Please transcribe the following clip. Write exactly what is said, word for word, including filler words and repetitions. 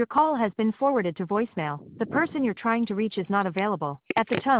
Your call has been forwarded to voicemail. The person you're trying to reach is not available. At the tone.